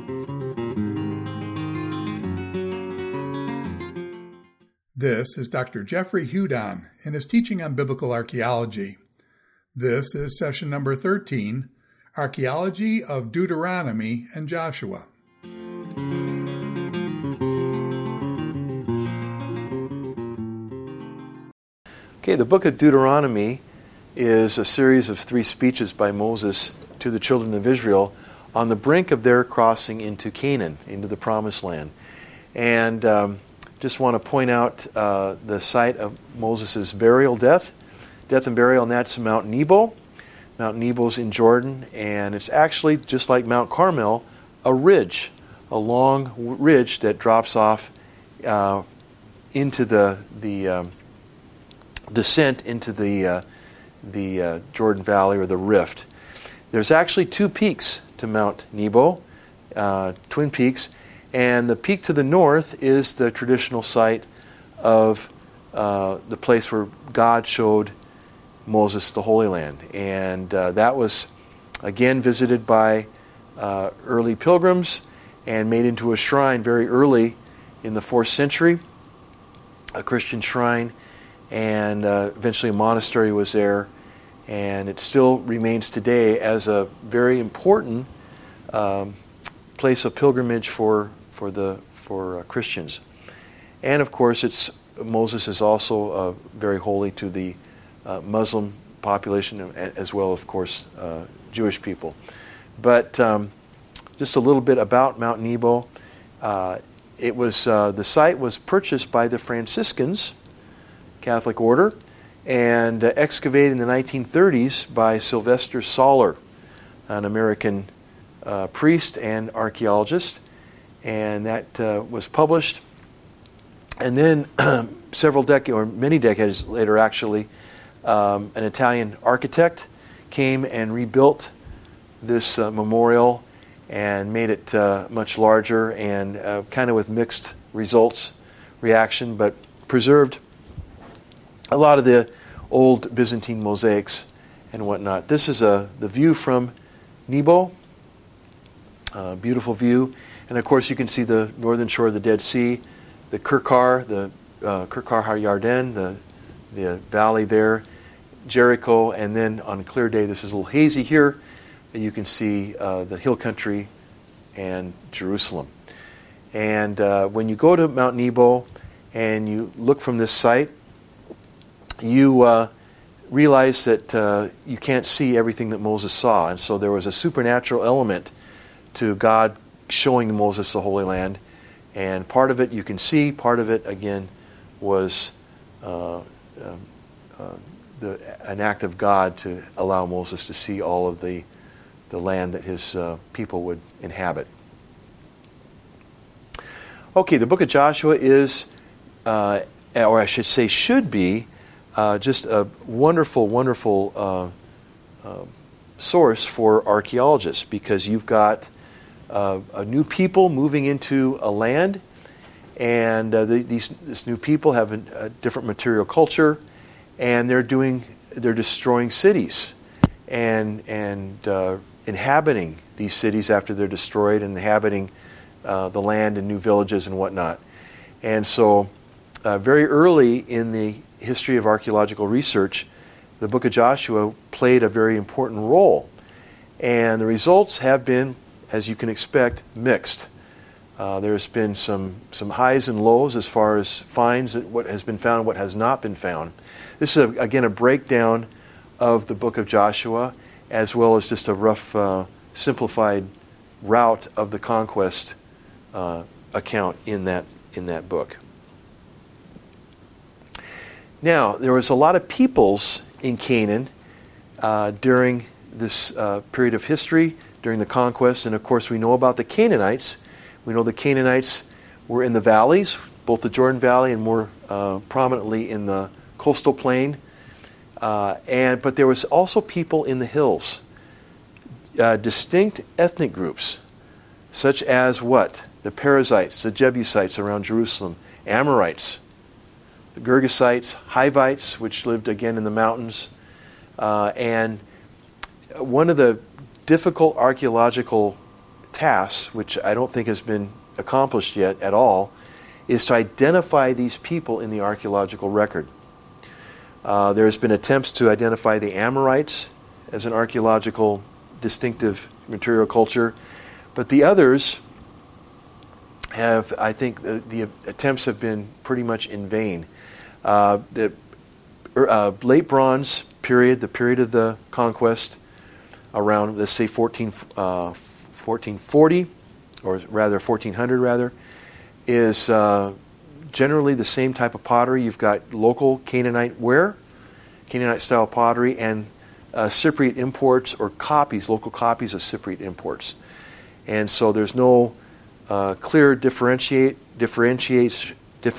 This is Dr. Jeffrey Hudon in his teaching on biblical archaeology. This is session number 13, Archaeology of Deuteronomy and Joshua. Okay, the book of Deuteronomy is a series of 3 speeches by Moses to the children of Israel on the brink of their crossing into Canaan, into the Promised Land. And just want to point out the site of Moses' death and burial, and that's Mount Nebo. Mount Nebo's in Jordan, and it's actually, just like Mount Carmel, a ridge, a long ridge that drops off into the descent into the Jordan Valley, or the Rift. There's actually 2 peaks to Mount Nebo, twin peaks, and the peak to the north is the traditional site of the place where God showed Moses the Holy Land. And that was, again, visited by early pilgrims and made into a shrine very early in the 4th century, a Christian shrine, and eventually a monastery was there. And it still remains today as a very important place of pilgrimage for Christians. And of course, Moses is also very holy to the Muslim population, as well, of course, Jewish people. But just a little bit about Mount Nebo. The site was purchased by the Franciscans, Catholic order, and excavated in the 1930s by Sylvester Soller, an American priest and archaeologist. And that was published. And then many decades later, actually, an Italian architect came and rebuilt this memorial and made it much larger, and kind of with mixed reaction, but preserved a lot of the old Byzantine mosaics and whatnot. This is the view from Nebo, beautiful view. And of course, you can see the northern shore of the Dead Sea, the Kirkar, the Kirkar HaYarden, the valley there, Jericho, and then on a clear day, this is a little hazy here, but you can see the hill country and Jerusalem. And when you go to Mount Nebo and you look from this site, you realize that you can't see everything that Moses saw. And so there was a supernatural element to God showing Moses the Holy Land. And part of it you can see, part of it, again, was an act of God to allow Moses to see all of the land that his people would inhabit. Okay, the book of Joshua is, or I should say should be, just a wonderful, wonderful source for archaeologists, because you've got a new people moving into a land, and this new people have a different material culture, and they're destroying cities and inhabiting these cities after they're destroyed, and inhabiting the land and new villages and whatnot. And so very early in the history of archaeological research, the book of Joshua played a very important role. And the results have been, as you can expect, mixed. There's been some highs and lows as far as finds, what has been found and what has not been found. This is, again, a breakdown of the book of Joshua, as well as just a rough, simplified route of the conquest account in that book. Now, there was a lot of peoples in Canaan during this period of history, during the conquest, and of course we know about the Canaanites. We know the Canaanites were in the valleys, both the Jordan Valley and more prominently in the coastal plain. But there was also people in the hills, distinct ethnic groups, such as what? The Perizzites, the Jebusites around Jerusalem, Amorites, the Girgasites, Hivites, which lived again in the mountains. And one of the difficult archaeological tasks, which I don't think has been accomplished yet at all, is to identify these people in the archaeological record. There's been attempts to identify the Amorites as an archaeological distinctive material culture, but the others have, I think, the attempts have been pretty much in vain. The late Bronze period, the period of the conquest, around, let's say, 1440, or rather 1400 rather, is generally the same type of pottery. You've got local Canaanite ware, Canaanite-style pottery, and Cypriot imports or copies, local copies of Cypriot imports. And so there's no clear differentiation,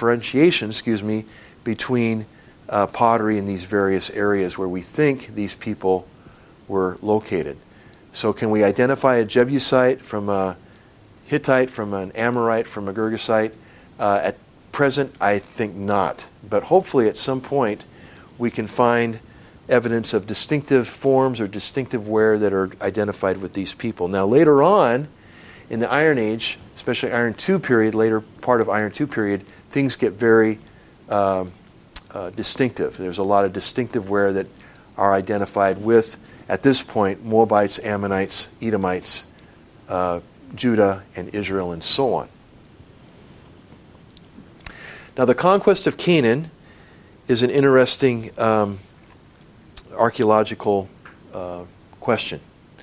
between pottery in these various areas where we think these people were located. So can we identify a Jebusite from a Hittite, from an Amorite, from a Girgasite? At present, I think not. But hopefully at some point we can find evidence of distinctive forms or distinctive ware that are identified with these people. Now later on, in the Iron Age, especially Iron II period, later part of Iron II period, things get very distinctive. There's a lot of distinctive ware that are identified with, at this point, Moabites, Ammonites, Edomites, Judah, and Israel, and so on. Now, the conquest of Canaan is an interesting archaeological question.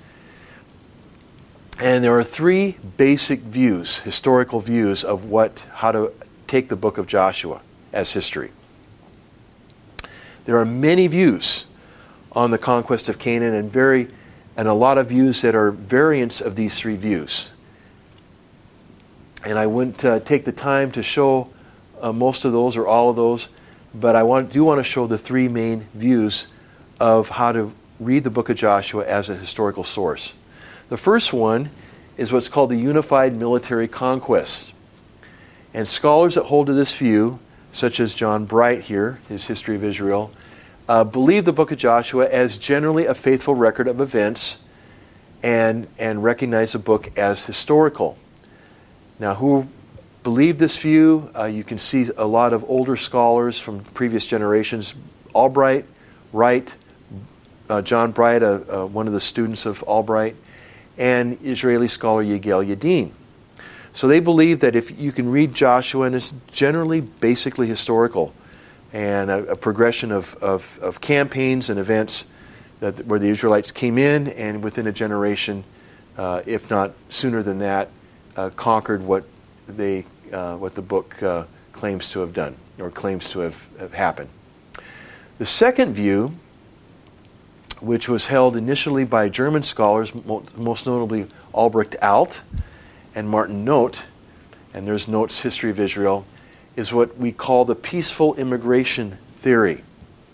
And there are three basic views, historical views, of how to take the book of Joshua as history. There are many views on the conquest of Canaan, and a lot of views that are variants of these three views. And I wouldn't take the time to show most of those or all of those, but I do want to show the three main views of how to read the book of Joshua as a historical source. The first one is what's called the unified military conquest. And scholars that hold to this view, such as John Bright here, his History of Israel, believe the book of Joshua as generally a faithful record of events and recognize the book as historical. Now, who believe this view? You can see a lot of older scholars from previous generations. Albright, Wright, John Bright, one of the students of Albright, and Israeli scholar Yigael Yadin. So they believe that if you can read Joshua, and it's generally basically historical, and a progression of campaigns and events where the Israelites came in, and within a generation, if not sooner than that, conquered what the book claims to have done, or claims to have happened. The second view, which was held initially by German scholars, most notably Albrecht Alt and Martin Noth, and there's Noth's History of Israel, is what we call the peaceful immigration theory.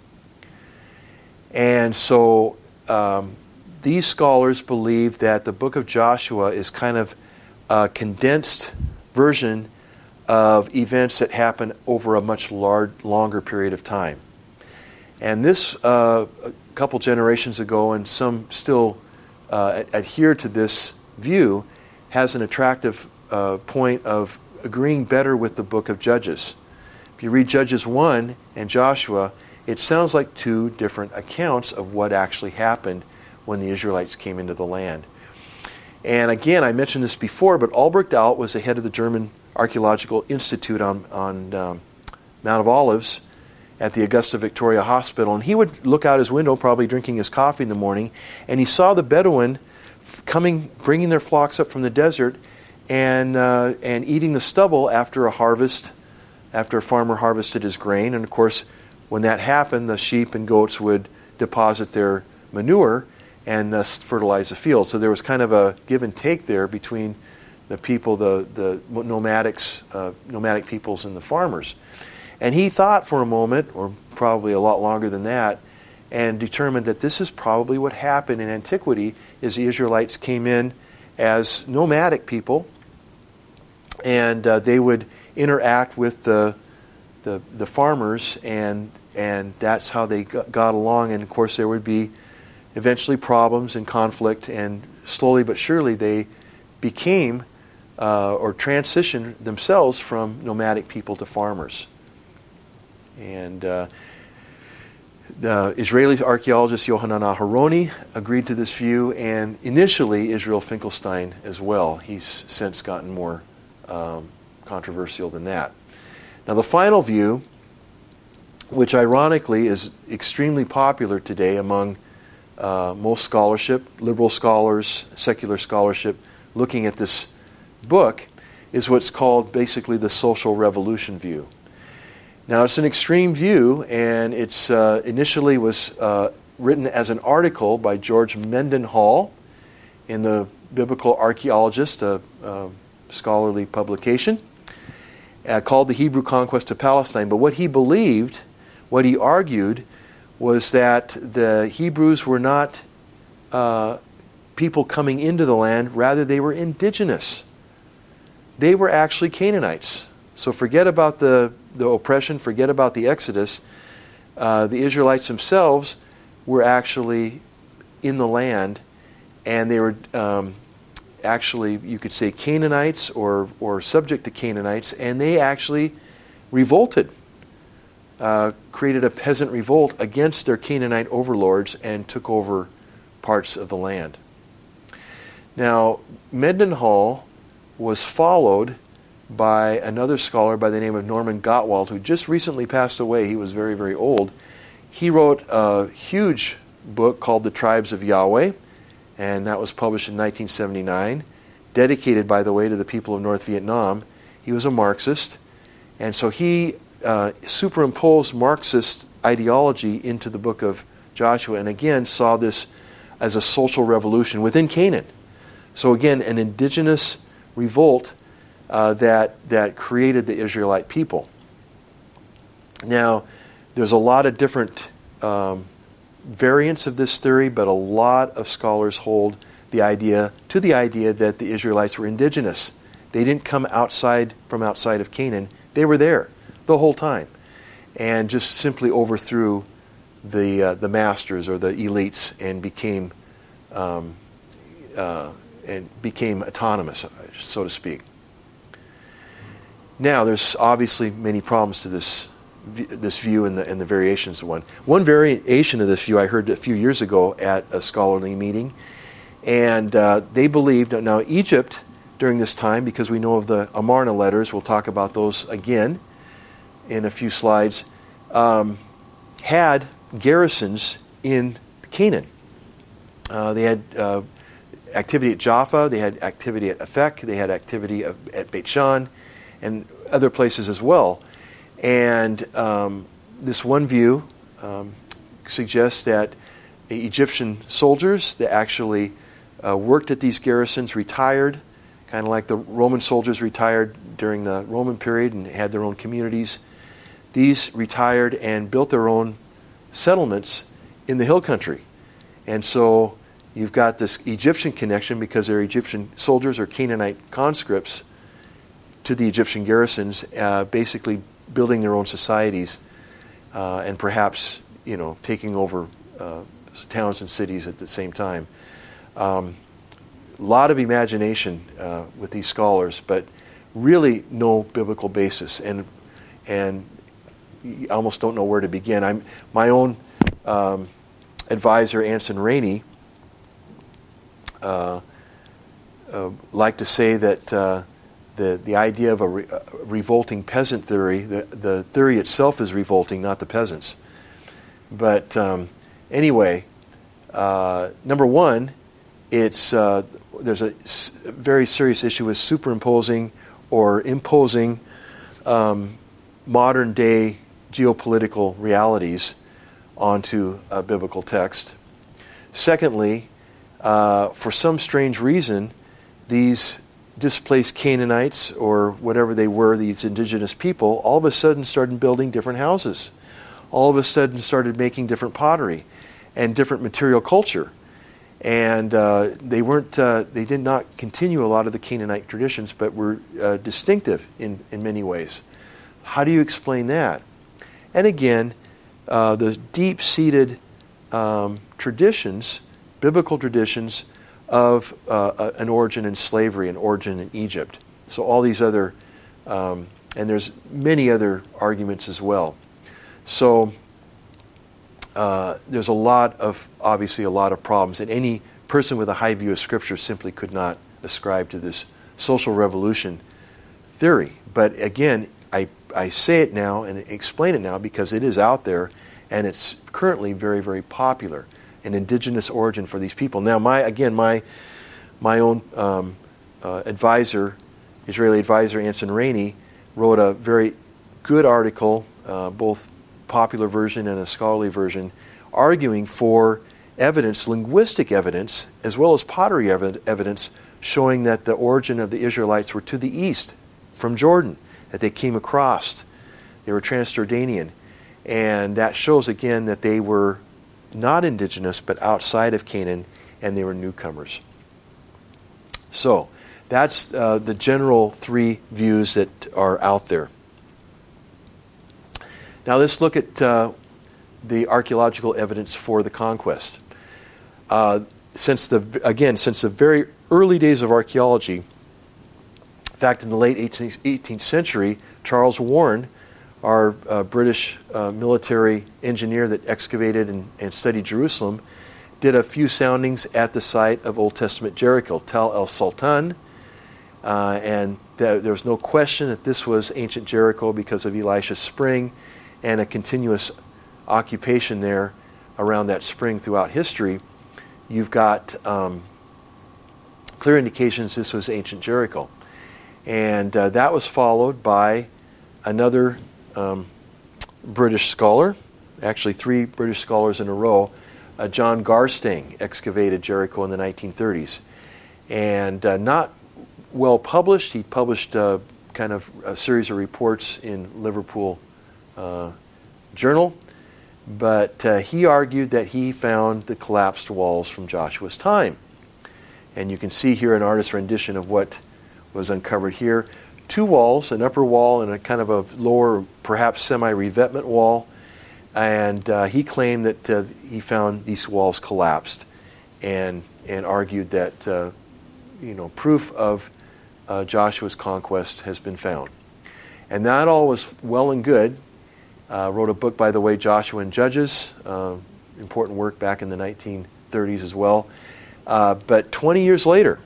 And so these scholars believe that the book of Joshua is kind of a condensed version of events that happen over a much longer period of time. And this, a couple generations ago, and some still adhere to this view, has an attractive point of agreeing better with the book of Judges. If you read Judges 1 and Joshua, it sounds like two different accounts of what actually happened when the Israelites came into the land. And again, I mentioned this before, but Albrecht Alt was the head of the German Archaeological Institute on Mount of Olives at the Augusta Victoria Hospital. And he would look out his window, probably drinking his coffee in the morning, and he saw the Bedouin bringing their flocks up from the desert and eating the stubble after a harvest, after a farmer harvested his grain. And of course, when that happened, the sheep and goats would deposit their manure and thus fertilize the field. So there was kind of a give and take there between the people, the nomadic peoples and the farmers. And he thought for a moment, or probably a lot longer than that, and determined that this is probably what happened in antiquity, is the Israelites came in as nomadic people, and they would interact with the farmers, and that's how they got along. And of course there would be eventually problems and conflict, and slowly but surely they became or transitioned themselves from nomadic people to farmers. And the Israeli archaeologist Yohanan Aharoni agreed to this view, and initially Israel Finkelstein as well. He's since gotten more controversial than that. Now the final view, which ironically is extremely popular today among most scholarship, liberal scholars, secular scholarship, looking at this book, is what's called basically the social revolution view. Now it's an extreme view, and it's initially was written as an article by George Mendenhall in the Biblical Archaeologist, a scholarly publication, called The Hebrew Conquest of Palestine. But what he believed, what he argued, was that the Hebrews were not people coming into the land, rather they were indigenous. They were actually Canaanites. So forget about the oppression, forget about the Exodus. The Israelites themselves were actually in the land, and they were actually, you could say, Canaanites or subject to Canaanites, and they actually revolted, created a peasant revolt against their Canaanite overlords and took over parts of the land. Now, Mendenhall was followed by another scholar by the name of Norman Gottwald, who just recently passed away. He was very, very old. He wrote a huge book called The Tribes of Yahweh, and that was published in 1979, dedicated, by the way, to the people of North Vietnam. He was a Marxist, and so he superimposed Marxist ideology into the book of Joshua, and again saw this as a social revolution within Canaan. So again, an indigenous revolt that created the Israelite people. Now, there's a lot of different variants of this theory, but a lot of scholars hold the idea that the Israelites were indigenous. They didn't come from outside of Canaan. They were there the whole time, and just simply overthrew the masters or the elites and became autonomous, so to speak. Now, there's obviously many problems to this view and the variations of one. One variation of this view I heard a few years ago at a scholarly meeting, and they believed, now Egypt during this time, because we know of the Amarna letters, we'll talk about those again in a few slides, had garrisons in Canaan. They had activity at Jaffa, they had activity at Aphek, they had activity at Beit Shan, and other places as well. And this one view suggests that the Egyptian soldiers that actually worked at these garrisons retired, kind of like the Roman soldiers retired during the Roman period and had their own communities. These retired and built their own settlements in the hill country. And so you've got this Egyptian connection because they're Egyptian soldiers or Canaanite conscripts to the Egyptian garrisons, basically building their own societies and perhaps, taking over towns and cities at the same time. A lot of imagination with these scholars, but really no biblical basis, and you almost don't know where to begin. My own advisor, Anson Rainey, like to say that the idea of a revolting peasant theory, the theory itself is revolting, not the peasants. But anyway, number one, there's a very serious issue with superimposing or imposing modern day geopolitical realities onto a biblical text. Secondly, for some strange reason, these displaced Canaanites, or whatever they were, these indigenous people, all of a sudden started building different houses. All of a sudden started making different pottery and different material culture. And they did not continue a lot of the Canaanite traditions, but were distinctive in many ways. How do you explain that? And again, the deep-seated traditions, biblical traditions, of an origin in slavery, an origin in Egypt. So all these other, and there's many other arguments as well. So there's obviously a lot of problems, and any person with a high view of Scripture simply could not ascribe to this social revolution theory. But again, I say it now and explain it now because it is out there, and it's currently very, very popular, an indigenous origin for these people. Now, my own Israeli advisor, Anson Rainey, wrote a very good article, both popular version and a scholarly version, arguing for evidence, linguistic evidence, as well as pottery evidence, showing that the origin of the Israelites were to the east, from Jordan, that they came across. They were Transjordanian. And that shows, again, that they were not indigenous, but outside of Canaan, and they were newcomers. So, that's the general three views that are out there. Now let's look at the archaeological evidence for the conquest. Since the very early days of archaeology, in fact, in the late 18th century, Charles Warren, our British military engineer that excavated and studied Jerusalem, did a few soundings at the site of Old Testament Jericho, Tel El Sultan, and there was no question that this was ancient Jericho because of Elisha's spring and a continuous occupation there around that spring throughout history. You've got clear indications this was ancient Jericho. And that was followed by another British scholar, actually three British scholars in a row. John Garstang excavated Jericho in the 1930s. And not well published. He published kind of a series of reports in Liverpool Journal. But he argued that he found the collapsed walls from Joshua's time. And you can see here an artist's rendition of what was uncovered here. Two walls, an upper wall and a kind of a lower, perhaps semi-revetment wall. And he claimed that he found these walls collapsed and argued that proof of Joshua's conquest has been found. And that all was well and good. Wrote a book, by the way, Joshua and Judges, important work back in the 1930s as well. But 20 years later,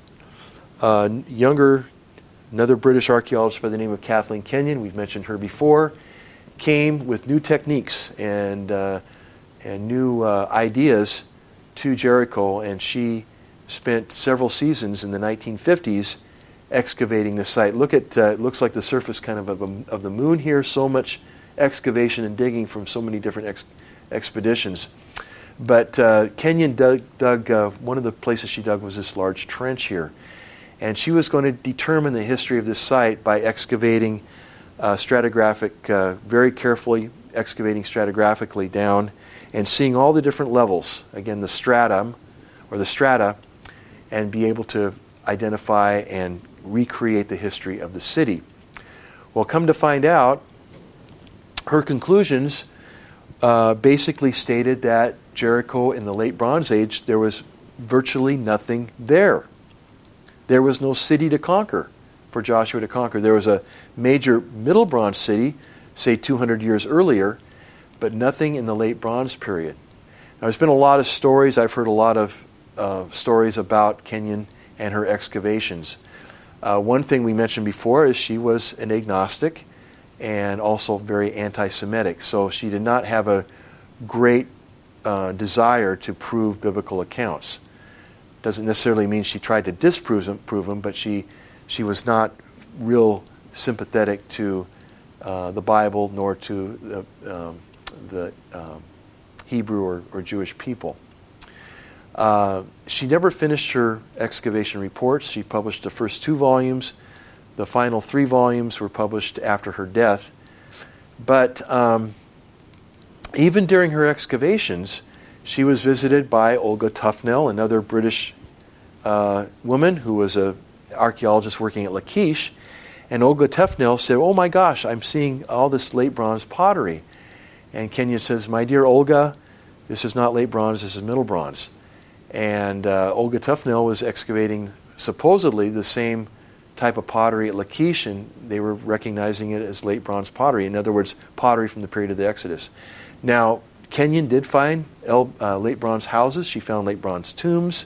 another British archaeologist by the name of Kathleen Kenyon, we've mentioned her before, came with new techniques and new ideas to Jericho, and she spent several seasons in the 1950s excavating the site. Look at it looks like the surface kind of the moon here. So much excavation and digging from so many different expeditions. But Kenyon dug one of the places she dug was this large trench here. And she was going to determine the history of this site by excavating stratigraphic, very carefully excavating stratigraphically down and seeing all the different levels, again the stratum or the strata, and be able to identify and recreate the history of the city. Well, come to find out, her conclusions basically stated that Jericho in the late Bronze Age, there was virtually nothing there. There was no city to conquer, for Joshua to conquer. There was a major Middle Bronze city, say 200 years earlier, but nothing in the late Bronze period. Now, there's been a lot of stories. I've heard a lot of stories about Kenyon and her excavations. One thing we mentioned before is she was an agnostic and also very anti-Semitic. So she did not have a great desire to prove biblical accounts. Doesn't necessarily mean she tried to disprove them, but she was not real sympathetic to the Bible nor to the Hebrew or Jewish people. She never finished her excavation reports. She published the first 2 volumes. The final 3 volumes were published after her death. But even during her excavations, she was visited by Olga Tufnell, another British woman who was an archaeologist working at Lachish. And Olga Tufnell said, "Oh my gosh, I'm seeing all this late bronze pottery." And Kenyon says, "My dear Olga, this is not late bronze, this is middle bronze." And Olga Tufnell was excavating supposedly the same type of pottery at Lachish, and they were recognizing it as late bronze pottery. In other words, pottery from the period of the Exodus. Now, Kenyon did find late bronze houses. She found late bronze tombs,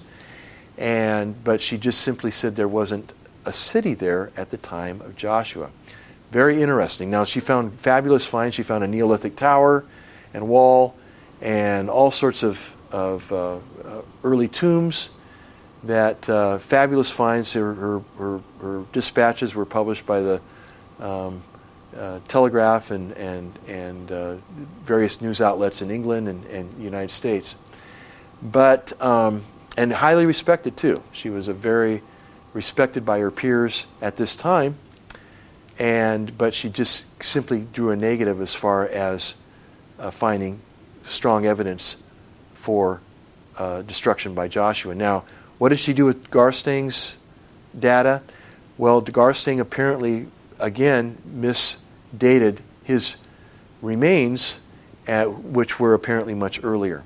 but she just simply said there wasn't a city there at the time of Joshua. Very interesting. Now, she found fabulous finds. She found a Neolithic tower and wall and all sorts of early tombs. That fabulous finds. Her dispatches were published by the Telegraph and various news outlets in England and United States. But and highly respected too. She was very respected by her peers at this time, but she just simply drew a negative as far as finding strong evidence for destruction by Joshua. Now, what did she do with Garstang's data? Well, Garstang apparently, again, misdated his remains, which were apparently much earlier.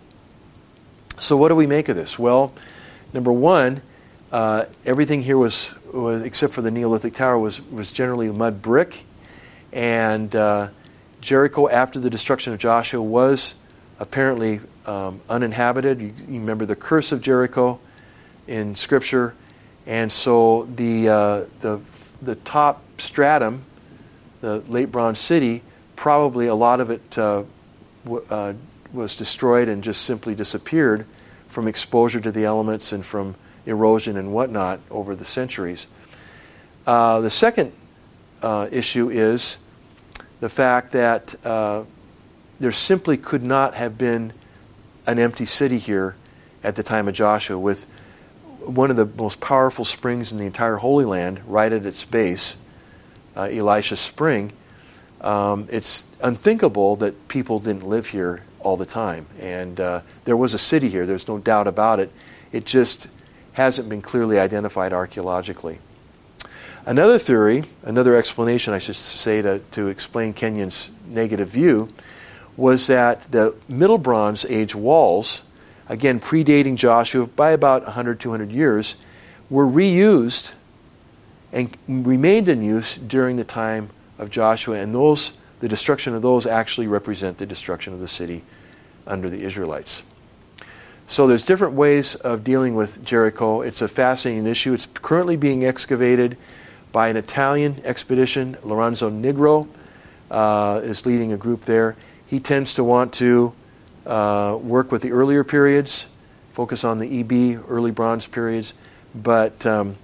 So what do we make of this? Well, number one, everything here was except for the Neolithic tower, was generally mud brick. And Jericho, after the destruction of Joshua, was apparently uninhabited. You remember the curse of Jericho in Scripture, and so the top stratum, the late bronze city, probably a lot of it was destroyed and just simply disappeared from exposure to the elements and from erosion and whatnot over the centuries. The second issue is the fact that there simply could not have been an empty city here at the time of Joshua, with one of the most powerful springs in the entire Holy Land right at its base, Elisha Spring. It's unthinkable that people didn't live here all the time. And there was a city here, there's no doubt about it. It just hasn't been clearly identified archaeologically. Another theory, another explanation, I should say, to explain Kenyon's negative view, was that the Middle Bronze Age walls, again predating Joshua by about 100, 200 years, were reused and remained in use during the time of Joshua, and the destruction of those actually represent the destruction of the city under the Israelites. So there's different ways of dealing with Jericho. It's a fascinating issue. It's currently being excavated by an Italian expedition. Lorenzo Nigro is leading a group there. He tends to want to work with the earlier periods, focus on the EB, early bronze periods, but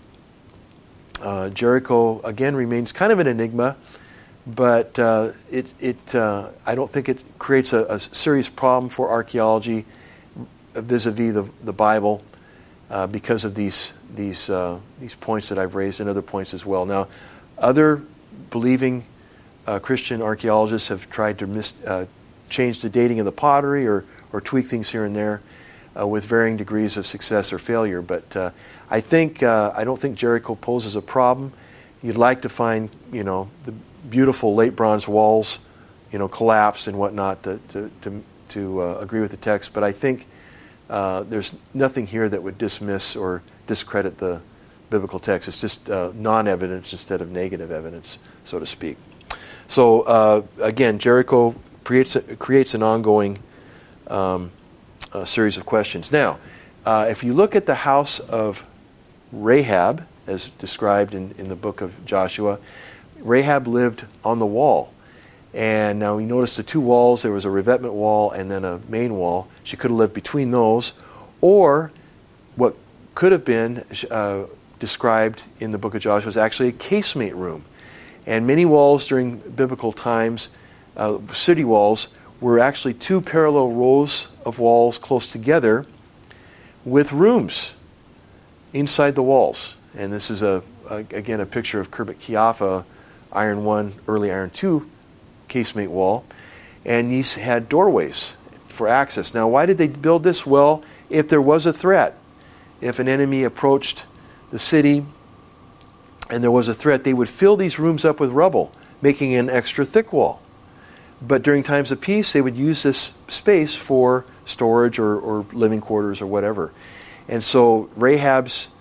Jericho, again, remains kind of an enigma, but I don't think it creates a serious problem for archaeology vis-a-vis the Bible because of these points that I've raised and other points as well. Now, other believing Christian archaeologists have tried to change the dating of the pottery or tweak things here and there with varying degrees of success or failure. But I don't think Jericho poses a problem. You'd like to find, the beautiful late bronze walls, collapsed and whatnot to agree with the text. But I think there's nothing here that would dismiss or discredit the biblical text. It's just non-evidence instead of negative evidence, so to speak. So again, Jericho creates an ongoing series of questions. Now, if you look at the house of Rahab, as described in the book of Joshua, Rahab lived on the wall. And now we notice the two walls. There was a revetment wall and then a main wall. She could have lived between those. Or what could have been described in the book of Joshua was actually a casemate room. And many walls during biblical times, city walls, were actually two parallel rows of walls close together with rooms inside the walls. And this is, again, a picture of Khirbet Qeiyafa, Iron 1, early Iron 2 casemate wall. And these had doorways for access. Now, why did they build this? Well, if there was a threat, if an enemy approached the city and there was a threat, they would fill these rooms up with rubble, making an extra thick wall. But during times of peace, they would use this space for storage or living quarters or whatever. And so Rahab's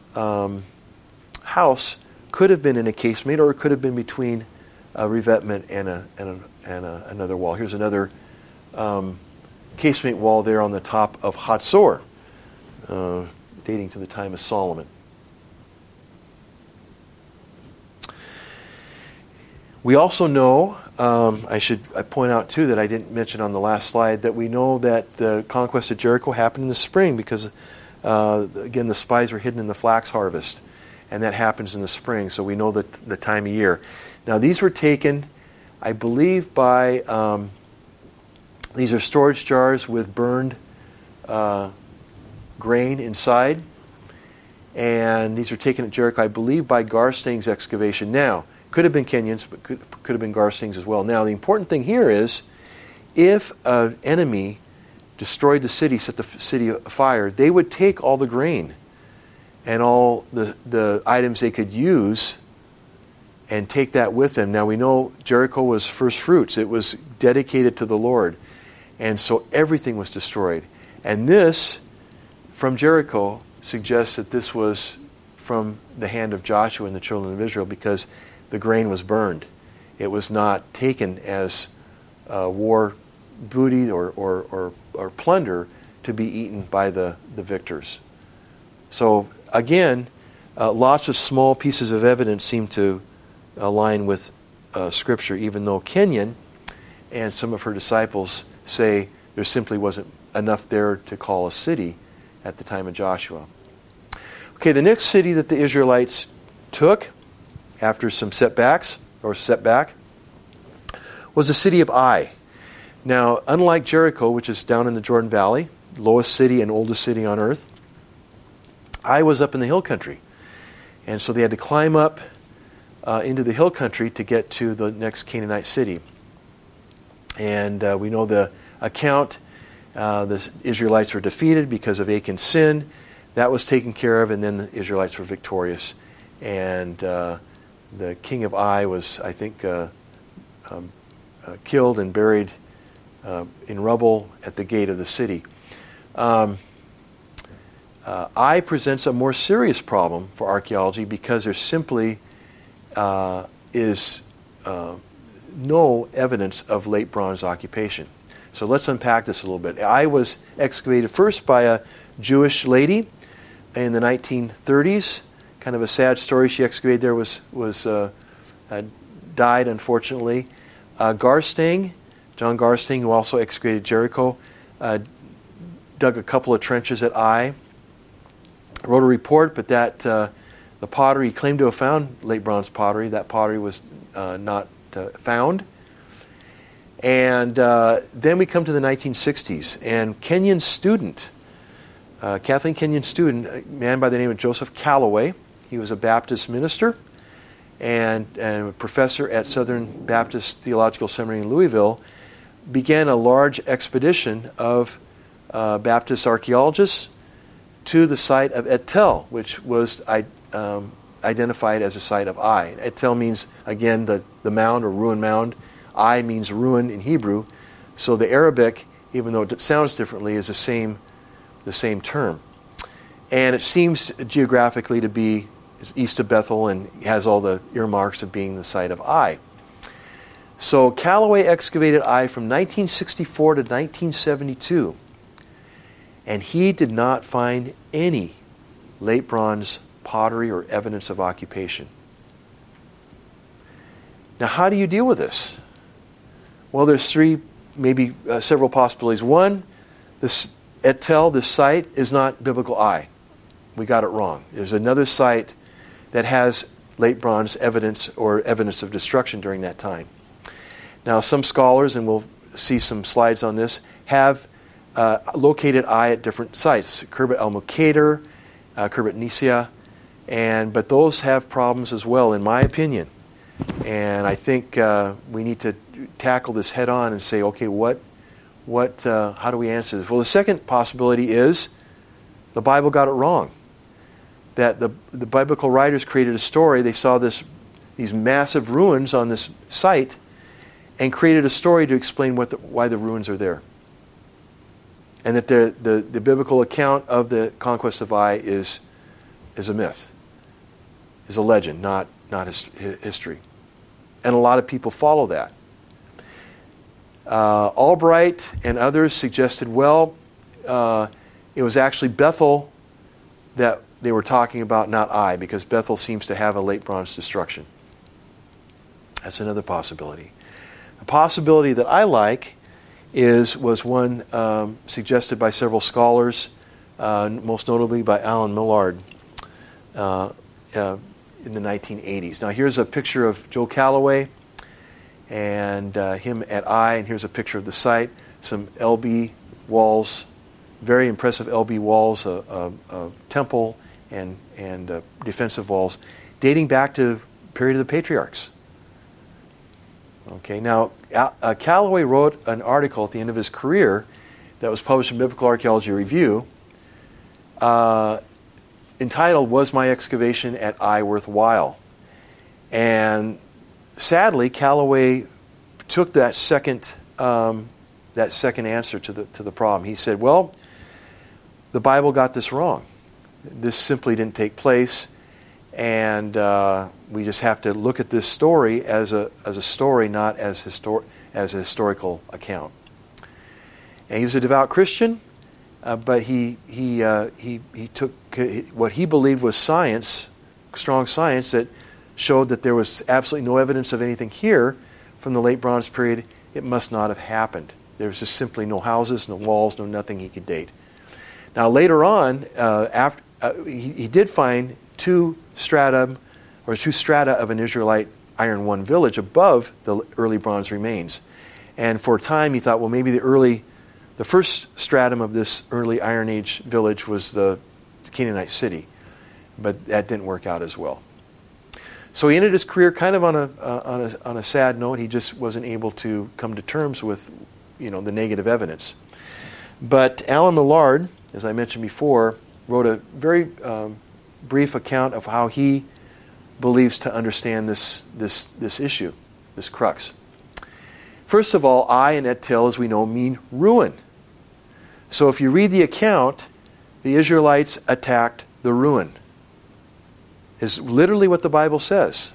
house could have been in a casemate, or it could have been between a revetment and another wall. Here's another casemate wall there on the top of Hatzor, dating to the time of Solomon. We also know, I point out too that I didn't mention on the last slide, that we know that the conquest of Jericho happened in the spring because, again, the spies were hidden in the flax harvest, and that happens in the spring, so we know the time of year. Now, these were taken, I believe, by, these are storage jars with burned grain inside, and these are taken at Jericho, I believe, by Garstang's excavation. Now, could have been Kenyon's, but could have been Garstang's as well. Now, the important thing here is, if an enemy destroyed the city, set the city afire, they would take all the grain and all the items they could use and take that with them. Now, we know Jericho was first fruits. It was dedicated to the Lord. And so everything was destroyed. And this, from Jericho, suggests that this was from the hand of Joshua and the children of Israel, because the grain was burned. It was not taken as war booty or plunder to be eaten by the victors. So again, lots of small pieces of evidence seem to align with Scripture, even though Kenyon and some of her disciples say there simply wasn't enough there to call a city at the time of Joshua. Okay, the next city that the Israelites took after some setback, was the city of Ai. Now, unlike Jericho, which is down in the Jordan Valley, lowest city and oldest city on earth, Ai was up in the hill country. And so they had to climb up into the hill country to get to the next Canaanite city. And we know the account, the Israelites were defeated because of Achan's sin. That was taken care of, and then the Israelites were victorious. And the king of Ai was, I think, killed and buried in rubble at the gate of the city. Ai presents a more serious problem for archaeology because there simply is no evidence of late bronze occupation. So let's unpack this a little bit. Ai was excavated first by a Jewish lady in the 1930s. Kind of a sad story. She excavated there, died unfortunately. Garstang, John Garstang, who also excavated Jericho, dug a couple of trenches at Ai. Wrote a report, but that the pottery, he claimed to have found late bronze pottery. That pottery was not found. And then we come to the 1960s, and Kenyon's student, Kathleen Kenyon's student, a man by the name of Joseph Calloway, he was a Baptist minister and a professor at Southern Baptist Theological Seminary in Louisville, began a large expedition of Baptist archaeologists to the site of Et Tel, which was identified as a site of Ai. Et Tel means, again, the mound or ruin mound. Ai means ruin in Hebrew. So the Arabic, even though it sounds differently, is the same term. And it seems geographically to be east of Bethel and has all the earmarks of being the site of Ai. So Calloway excavated Ai from 1964 to 1972. And he did not find any late bronze pottery or evidence of occupation. Now, how do you deal with this? Well, there's several possibilities. One, this Et Tel, this site, is not biblical Ai. We got it wrong. There's another site that has late bronze evidence or evidence of destruction during that time. Now, some scholars, and we'll see some slides on this, have located Ai at different sites. Khirbet el-Muqadir, Khirbet Nisia, but those have problems as well, in my opinion. And I think we need to tackle this head on and say, okay, how do we answer this? Well, the second possibility is the Bible got it wrong. That the biblical writers created a story. They saw these massive ruins on this site and created a story to explain why the ruins are there. and that the biblical account of the conquest of Ai is a myth, is a legend, not history. And a lot of people follow that. Albright and others suggested, well, it was actually Bethel that they were talking about, not Ai, because Bethel seems to have a late bronze destruction. That's another possibility. A possibility that I like was one suggested by several scholars, most notably by Alan Millard in the 1980s. Now here's a picture of Joe Calloway and him at Ai, and here's a picture of the site. Some LB walls, very impressive LB walls, a temple and defensive walls, dating back to the period of the patriarchs. Okay, now Calloway wrote an article at the end of his career that was published in Biblical Archaeology Review entitled, "Was My Excavation at Ai Worthwhile?" And sadly, Calloway took that second answer to the problem. He said, well, the Bible got this wrong. This simply didn't take place, and we just have to look at this story as a story, not as a historical account. And he was a devout Christian, but he took what he believed was science, strong science, that showed that there was absolutely no evidence of anything here from the late Bronze period. It must not have happened. There was just simply no houses, no walls, no nothing he could date. Now later on, he did find two strata of an Israelite Iron One village above the early bronze remains. And for a time he thought, well, maybe the first stratum of this early Iron Age village was the Canaanite city. But that didn't work out as well. So he ended his career kind of on a sad note. He just wasn't able to come to terms with, the negative evidence. But Alan Millard, as I mentioned before, wrote a very brief account of how he believes to understand this issue, this crux. First of all, Ai and Et Tel, as we know, mean ruin. So if you read the account, the Israelites attacked the ruin. Is literally what the Bible says.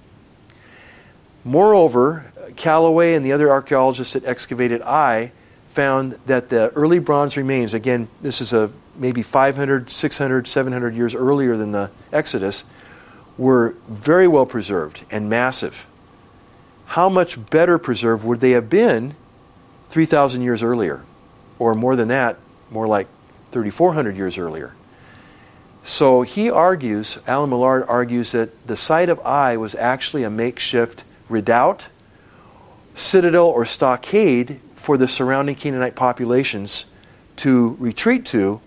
Moreover, Calloway and the other archaeologists that excavated Ai found that the early bronze remains, again, this is maybe 500, 600, 700 years earlier than the Exodus, were very well preserved and massive. How much better preserved would they have been 3,000 years earlier? Or more than that, more like 3,400 years earlier. So he argues, Alan Millard argues, that the site of Ai was actually a makeshift redoubt, citadel, or stockade for the surrounding Canaanite populations to retreat to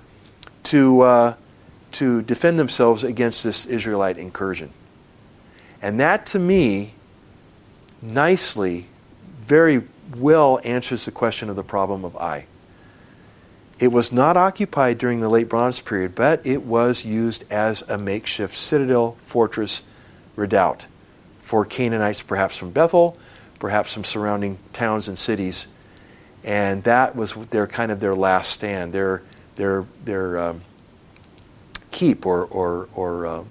defend themselves against this Israelite incursion. And that, to me, nicely, very well answers the question of the problem of Ai. It was not occupied during the late Bronze period, but it was used as a makeshift citadel, fortress, redoubt for Canaanites, perhaps from Bethel, perhaps from surrounding towns and cities, and that was their last stand, their keep or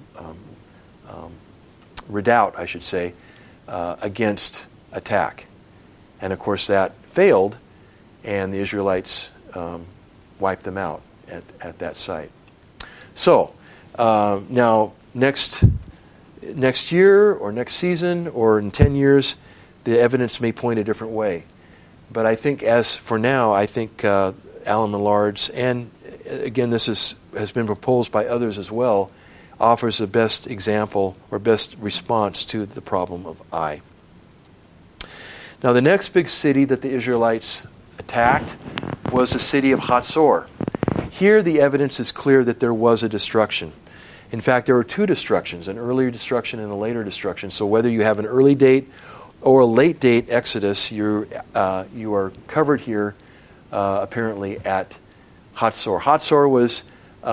redoubt, I should say, against attack. And of course, that failed, and the Israelites wiped them out at that site. So now next year or next season or in 10 years, the evidence may point a different way. But I think as for now, Alan Millard's, and again this has been proposed by others as well, offers the best example or best response to the problem of Ai. Now the next big city that the Israelites attacked was the city of Hatzor. Here the evidence is clear that there was a destruction. In fact, there were two destructions, an earlier destruction and a later destruction. So whether you have an early date or a late date Exodus, you are covered here apparently at Hatzor. Hatzor was,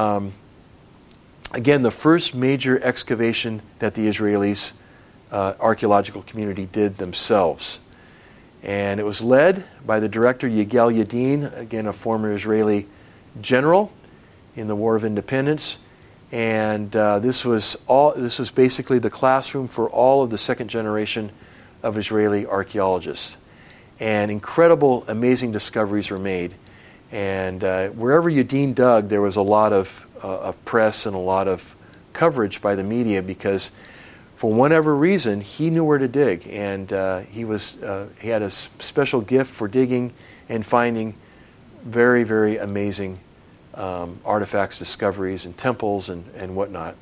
again, the first major excavation that the Israelis archaeological community did themselves. And it was led by the director Yigal Yadin, again a former Israeli general in the War of Independence. And this was basically the classroom for all of the second generation of Israeli archaeologists. And incredible, amazing discoveries were made. And wherever Yadin dug, there was a lot of press and a lot of coverage by the media because, for whatever reason, he knew where to dig, and he had a special gift for digging and finding very, very amazing artifacts, discoveries, and temples and whatnot.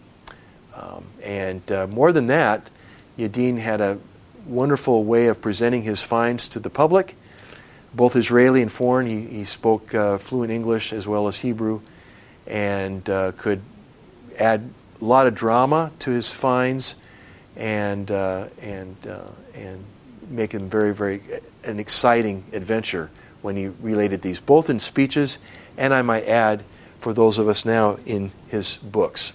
More than that, Yadin had a wonderful way of presenting his finds to the public, both Israeli and foreign. He spoke fluent English as well as Hebrew, and could add a lot of drama to his finds, and make them very, very an exciting adventure when he related these, both in speeches and, I might add, for those of us now, in his books.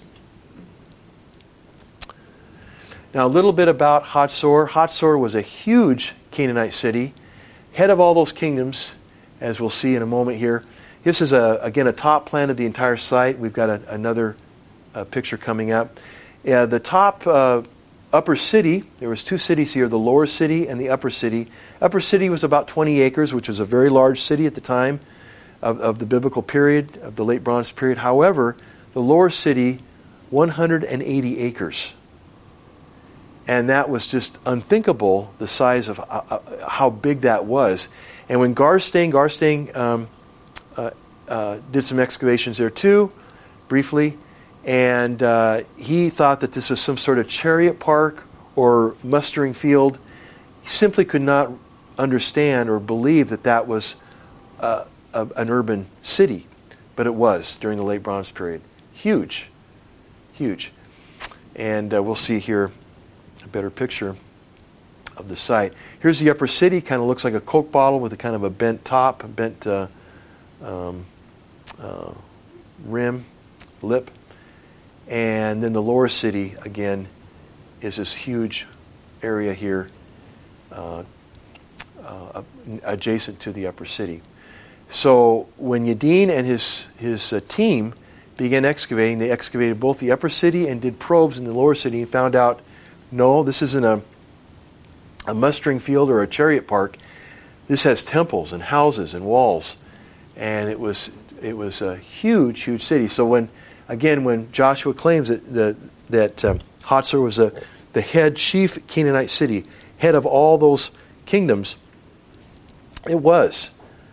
Now, a little bit about Hatzor. Hatzor was a huge Canaanite city, head of all those kingdoms, as we'll see in a moment here. This is, again, a top plan of the entire site. We've got another picture coming up. The top upper city, there was two cities here, the lower city and the upper city. Upper city was about 20 acres, which was a very large city at the time of the biblical period, of the late Bronze period. However, the lower city, 180 acres. And that was just unthinkable, the size of how big that was. And when Garstang did some excavations there too, briefly, and he thought that this was some sort of chariot park or mustering field. He simply could not understand or believe that that was an urban city, but it was during the late Bronze period. Huge, huge. And we'll see here a better picture of the site. Here's the upper city. Kind of looks like a Coke bottle with a kind of a bent top, bent rim, lip. And then the lower city, again, is this huge area here adjacent to the upper city. So when Yadin and his team began excavating, they excavated both the upper city and did probes in the lower city and found out, no, this isn't a mustering field or a chariot park. This has temples and houses and walls. And it was a huge, huge city. So when Joshua claims that Hatzor was the head chief Canaanite city, head of all those kingdoms, it was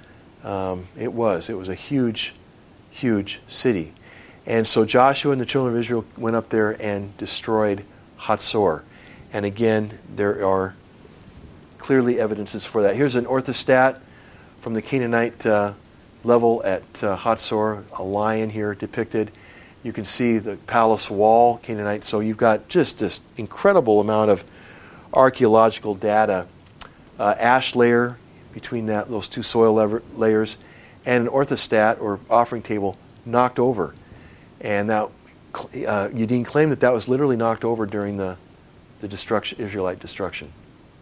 a huge, huge city. And so Joshua and the children of Israel went up there and destroyed Hatzor. And again, there are clearly evidences for that. Here's an orthostat from the Canaanite level at Hatzor, a lion here depicted. You can see the palace wall, Canaanite. So you've got just this incredible amount of archaeological data. Ash layer between those two soil layers, and an orthostat or offering table knocked over. And now Yadin claimed that was literally knocked over during the Israelite destruction.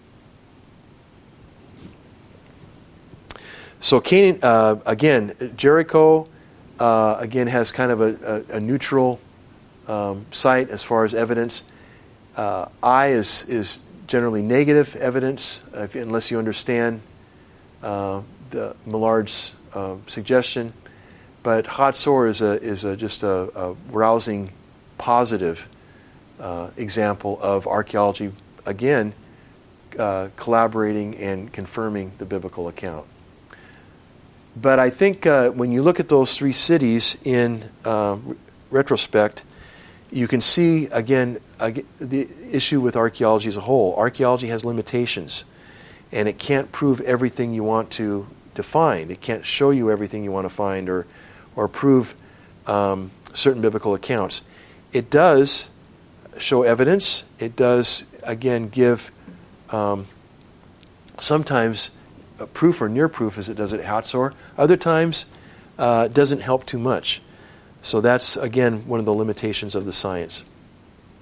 So Canaan, again, Jericho, again, has kind of a neutral site as far as evidence. Ai is generally negative evidence, unless you understand the Millard's suggestion. But Hatzor is just a rousing, positive example of archaeology, again, collaborating and confirming the biblical account. But I think when you look at those three cities in retrospect, you can see, again, the issue with archaeology as a whole. Archaeology has limitations, and it can't prove everything you want to find. It can't show you everything you want to find or prove certain biblical accounts. It does show evidence. It does, again, give sometimes proof or near proof, as it does at Hatzor. Other times, it doesn't help too much. So that's, again, one of the limitations of the science.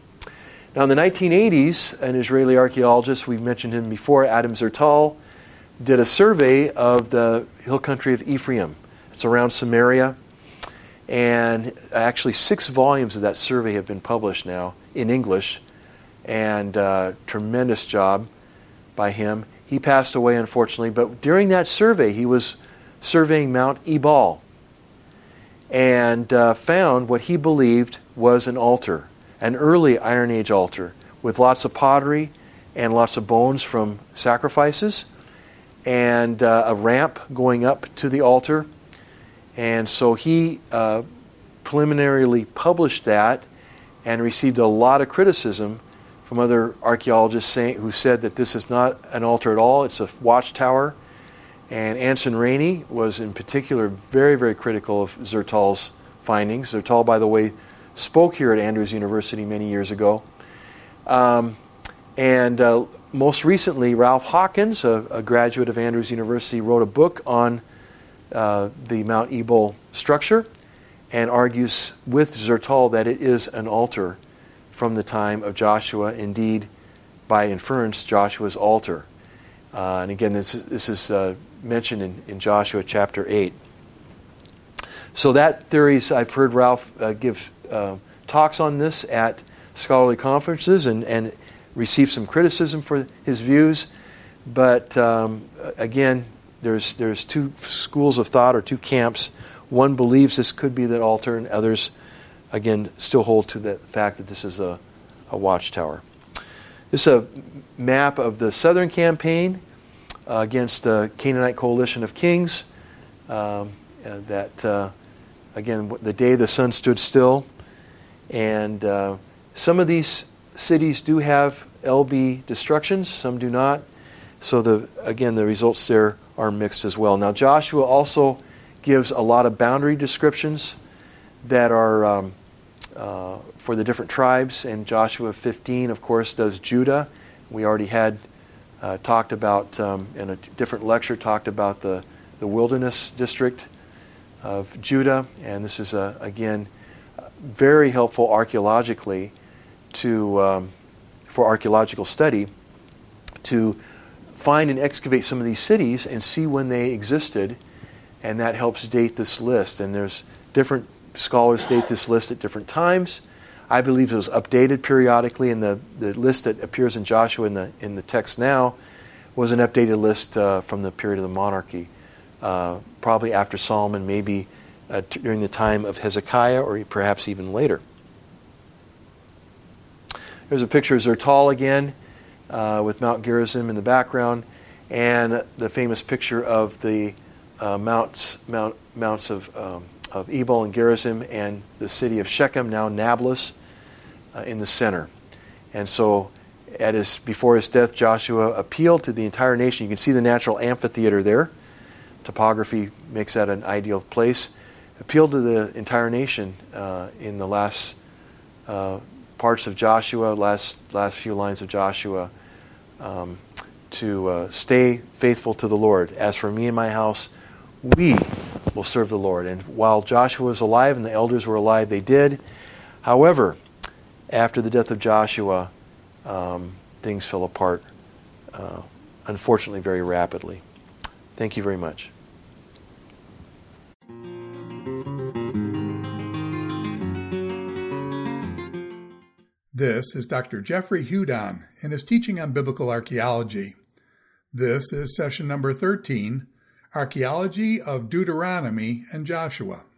Now, in the 1980s, an Israeli archaeologist, we've mentioned him before, Adam Zertal, did a survey of the hill country of Ephraim. It's around Samaria. And actually 6 volumes of that survey have been published now in English. And tremendous job by him. He passed away, unfortunately. But during that survey, he was surveying Mount Ebal and found what he believed was an altar, an early Iron Age altar, with lots of pottery and lots of bones from sacrifices, and a ramp going up to the altar. And so he preliminarily published that and received a lot of criticism from other archaeologists who said that this is not an altar at all, it's a watchtower. And Anson Rainey was in particular very, very critical of Zertal's findings. Zertal, by the way, spoke here at Andrews University many years ago. And most recently, Ralph Hawkins, a graduate of Andrews University, wrote a book on the Mount Ebal structure and argues with Zertal that it is an altar from the time of Joshua, indeed, by inference, Joshua's altar. And again, this is mentioned in Joshua chapter 8. So that theories, I've heard Ralph give talks on this at scholarly conferences and receive some criticism for his views. But again, there's 2 schools of thought or 2 camps. One believes this could be that altar, and others, again, still hold to the fact that this is a watchtower. This is a map of the southern campaign against the Canaanite coalition of kings. Again, the day the sun stood still. And some of these cities do have LB destructions, some do not. So the results there are mixed as well. Now Joshua also gives a lot of boundary descriptions that are for the different tribes, and Joshua 15, of course, does Judah. We already had talked about, in a different lecture, talked about the wilderness district of Judah, and this is, again, very helpful archaeologically for archaeological study to find and excavate some of these cities and see when they existed, and that helps date this list. And there's different scholars date this list at different times. I believe it was updated periodically, and the list that appears in Joshua in the text now was an updated list from the period of the monarchy, probably after Solomon, maybe during the time of Hezekiah, or perhaps even later. There's a picture of Zertal again, with Mount Gerizim in the background, and the famous picture of the mounts of Ebal and Gerizim, and the city of Shechem, now Nablus, in the center. And so before his death, Joshua appealed to the entire nation. You can see the natural amphitheater there. Topography makes that an ideal place. Appealed to the entire nation in the last parts of Joshua, last few lines of Joshua, to stay faithful to the Lord. As for me and my house, we will serve the Lord. And while Joshua was alive and the elders were alive, they did. However, after the death of Joshua, things fell apart, unfortunately, very rapidly. Thank you very much. This is Dr. Jeffrey Hudon in his teaching on biblical archaeology. This is session number 13, Archaeology of Deuteronomy and Joshua.